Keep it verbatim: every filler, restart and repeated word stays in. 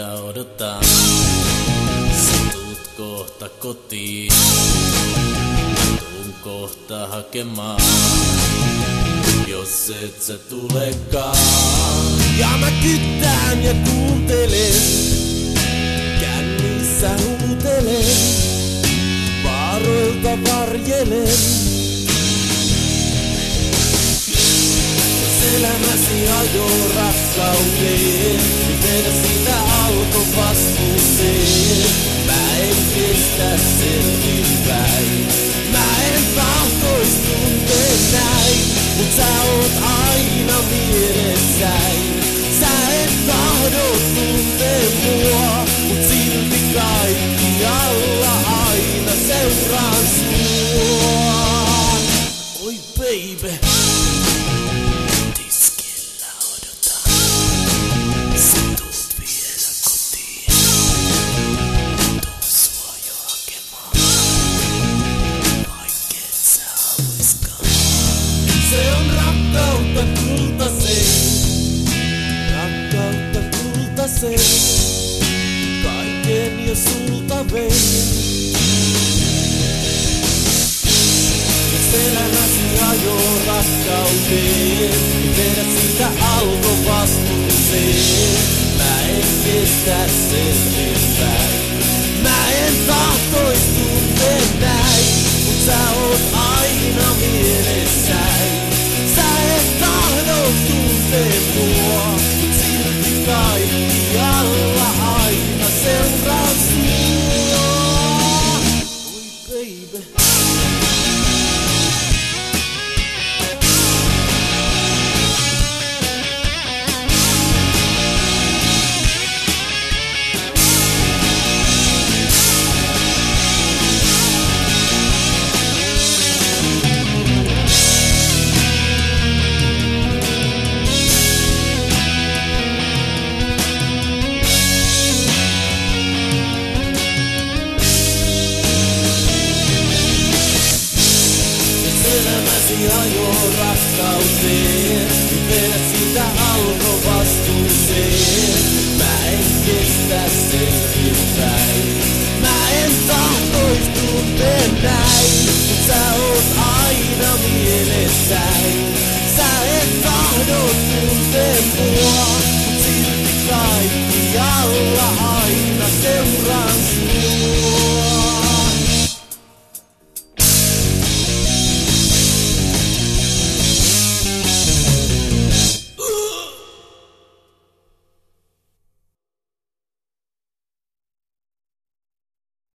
Keskellä odotan, sä tuut kohta kotiin. Tuun kohta hakemaan, jos et sä tulekaan. Ja mä kyttään ja kuuntelen, kännissä huutelen, vaaroilta varjelen. Jos elämäsi ajoo rakkauteen, niin vedä sitä auton vastuuseen. Mä en kestä selvinpäin, mä en tahtois tuntea näin, mut sä oot aina mielessäin. Sä et tahdo tuntea mua, mut silti kaikkialla aina seuraan sua. Oi baby, tiskillä odotan, sä tuut vielä kotiin. Tuun sua jo hakemaan, vaikket sä haluiskaan. Se on rakkautta kultaseen, rakkautta kultaseen, kaiken jo sulta vein. Jos elämäsi ajoo rakkauteen, niin vedä sitä auton vastuuseen. Mä en kestä selvinpäin, mä en tahtois tuntea näin, mut sä oot aina mielessäin. Sä et tahdo tuntea mua, mut silti kaikkialla aina seuraan sua. Oi baby, elämäsi ajoo rakkauteen, niin vedä sitä auton vastuuseen.